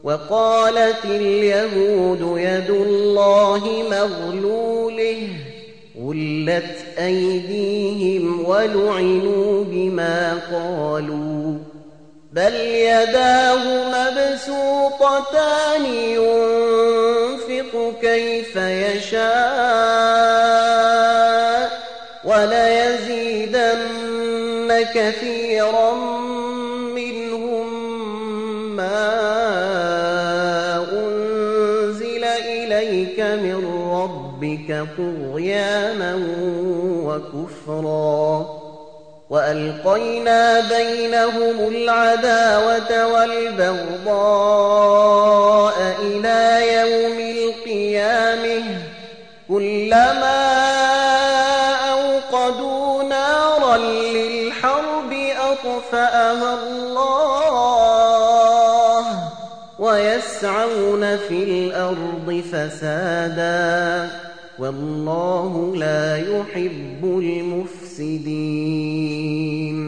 وقالت اليهود يد الله مغلولة غلت أيديهم ولعنوا بما قالوا بل يداه مبسوطتان ينفق كيف يشاء وليزيدن كثيرا منهم ما أنزل إليك من ربك طغيانا وكفرا وألقينا بينهم العداوة والبغضاء إلى يوم القيامة كلما أوقدوا نارا للحرب أطفأها الله ويسعون في الأرض فسادا والله لا يحب المفسدين